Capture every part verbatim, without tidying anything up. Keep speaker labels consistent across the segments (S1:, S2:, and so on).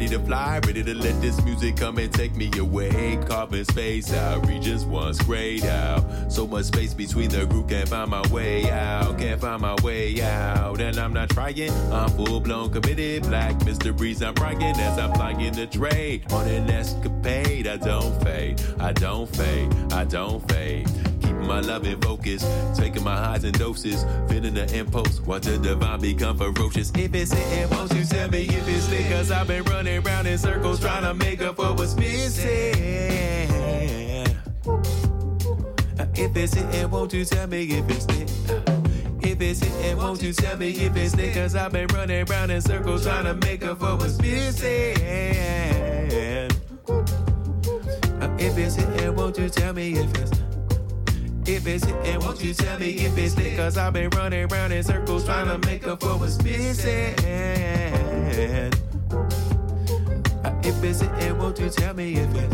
S1: to fly, ready to let this music come and take me away. Carving space out, regions once grayed out. So much space between the group, can't find my way out, can't find my way out. And I'm not trying, I'm full-blown committed. Black mysteries I'm writing as I'm flying the trade. On an escapade, I don't fade, I don't fade, I don't fade. Keeping my love in focus, taking my highs and doses, feeling the impulse, watch the divine become ferocious. If it's hitting, won't you tell me if it's lit? Cause I've been running around in circles trying to make up for what's missing. If it's hitting, won't you tell me if it's lit? If it's hitting, won't you tell me if it's lit? Cause I've been running around in circles trying to make up for what's missing. If it's hitting, won't you tell me if it's If it's hitting, won't you tell me if it's lit? Cause I've been running around in circles trying to make up for what's missing. If it's hitting, won't you tell me if it's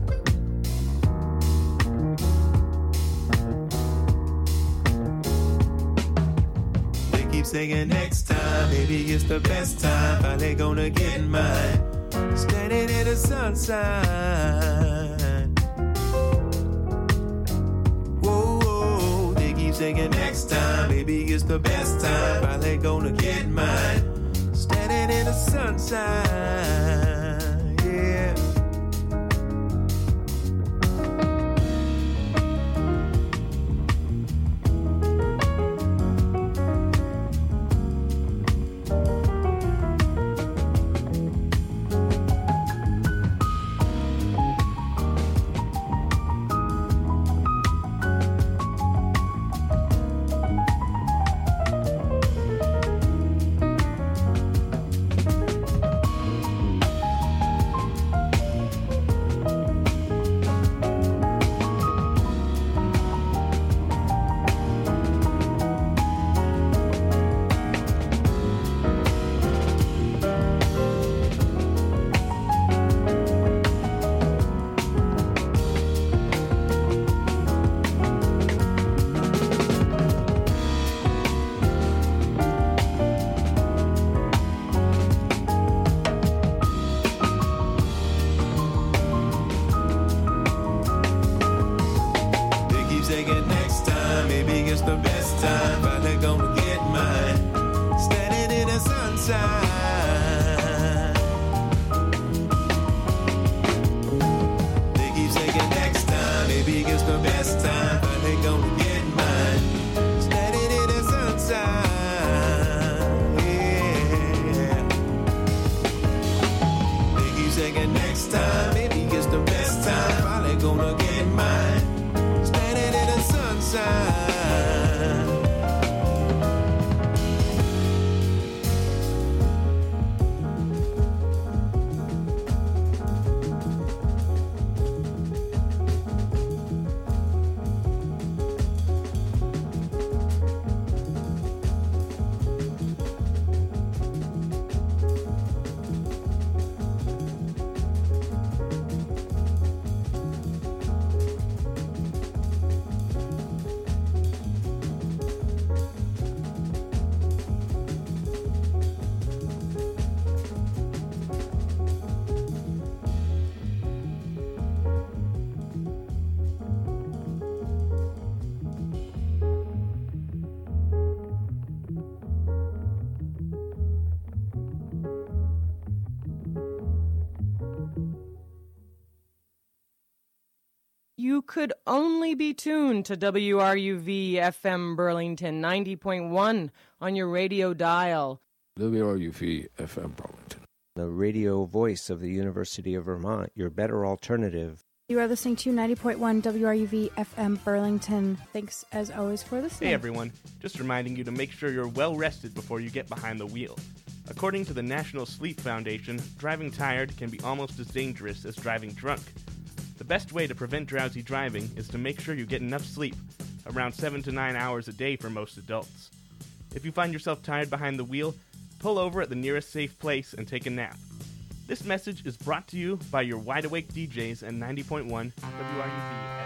S1: Keep saying next time, maybe it's the best time. Finally gonna get mine. Standing in the sunshine. Whoa, whoa, they keep saying next time, maybe it's the best time. Finally gonna get mine. Standing in the sunshine, yeah.
S2: You could only be tuned to W R U V F M Burlington ninety point one on your radio dial.
S3: W R U V F M Burlington.
S4: The radio voice of the University of Vermont, your better alternative.
S5: You are listening to ninety point one W R U V F M Burlington. Thanks, as always, for listening.
S6: Hey, everyone. Just reminding you to make sure you're well rested before you get behind the wheel. According to the National Sleep Foundation, driving tired can be almost as dangerous as driving drunk. The best way to prevent drowsy driving is to make sure you get enough sleep, around seven to nine hours a day for most adults. If you find yourself tired behind the wheel, pull over at the nearest safe place and take a nap. This message is brought to you by your wide-awake D Js at ninety point one W R U V F M.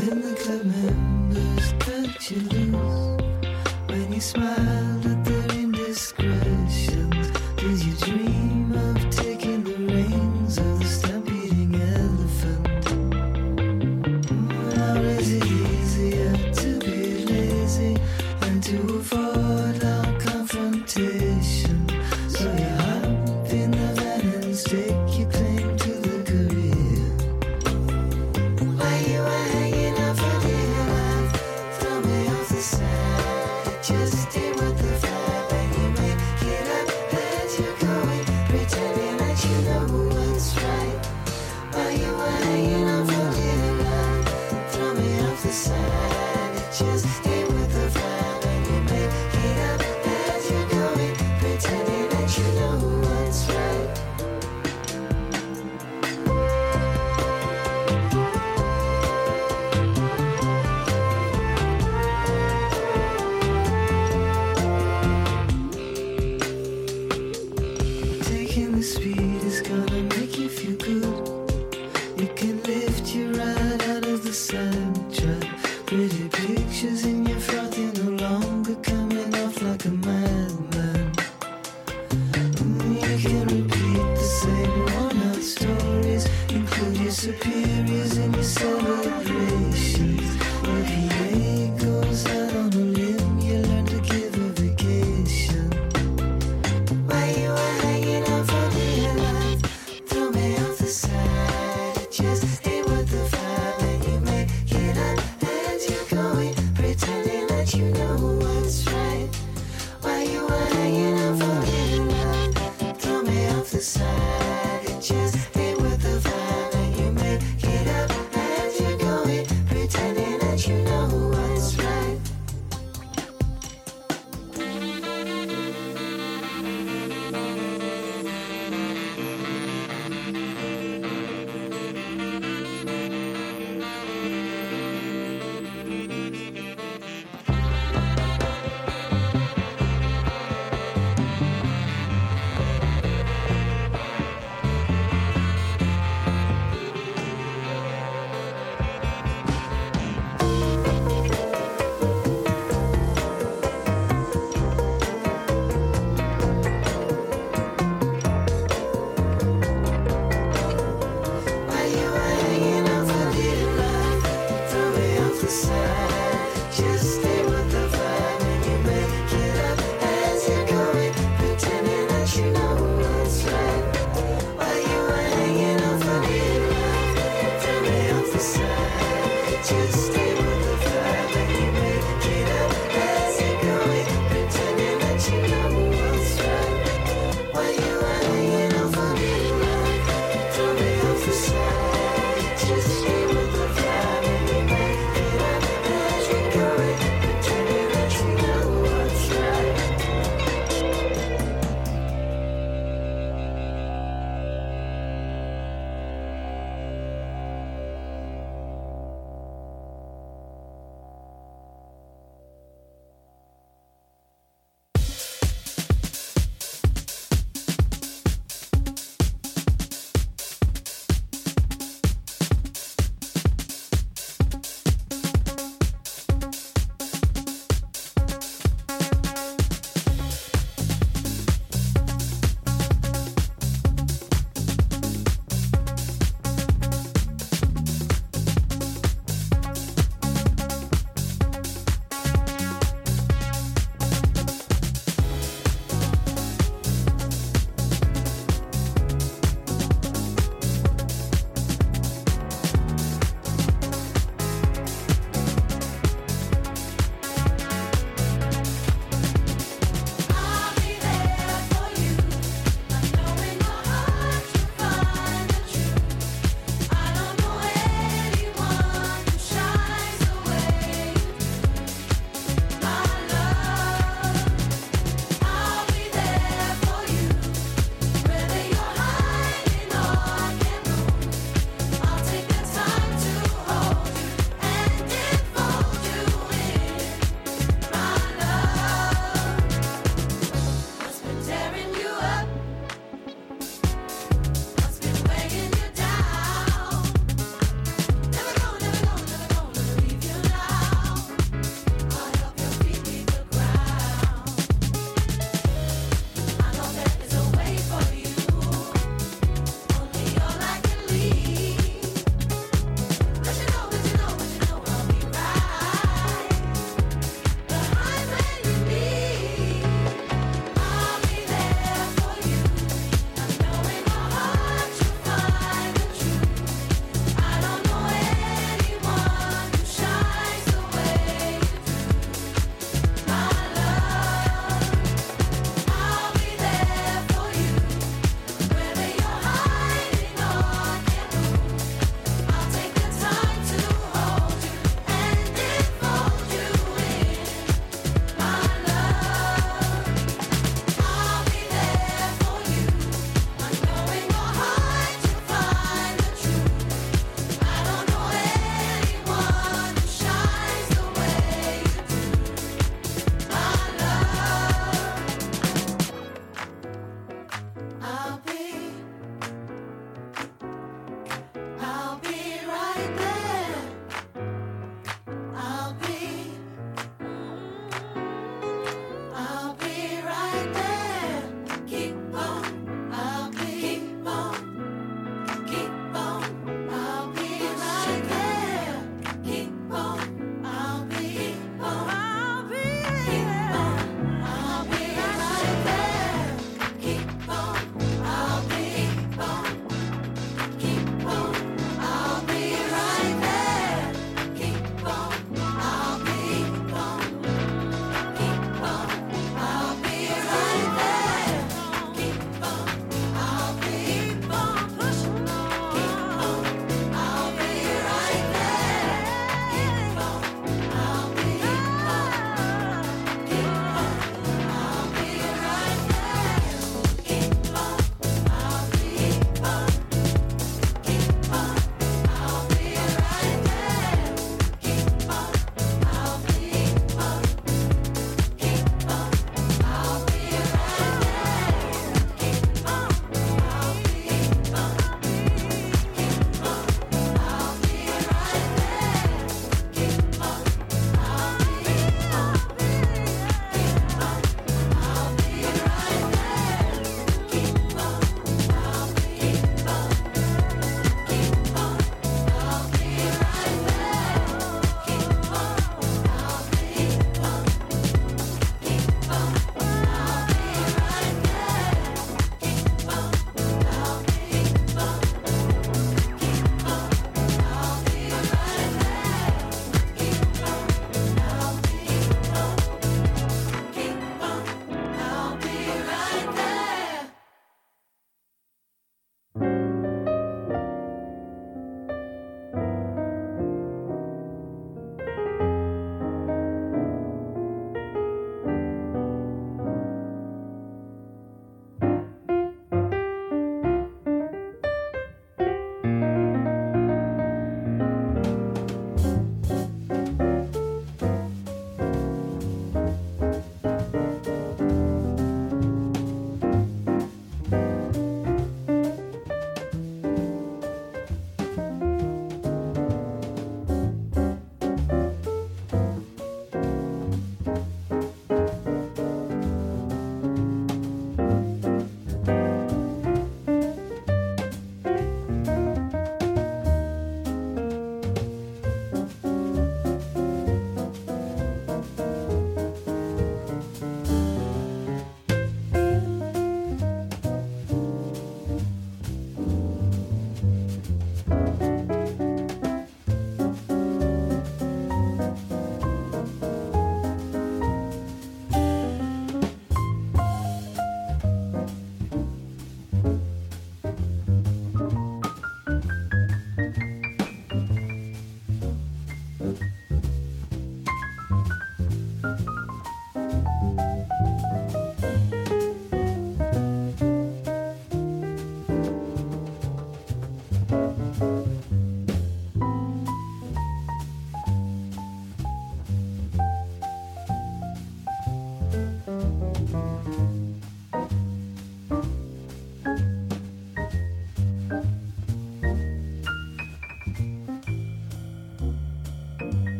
S7: when the club members cut you loose, when you smiled at their indiscretions, did you dream of taking the reins of the stampeding elephant? Or is it easier to be lazy and to avoid all confrontation? So you hop in the van and stake your claim to the career. While you were hanging out for dear life, throw me off the side. Just stay with the vibe and you make it up as you're going, pretending that you know what's right. While you were hanging out for dear life, throw me off the side. Just stay with the vibe and you make it up as you're going, pretending that you know what's right. Taking the speed is gonna make you feel good. It can lift you right out of the sidetrack. Pretty pictures in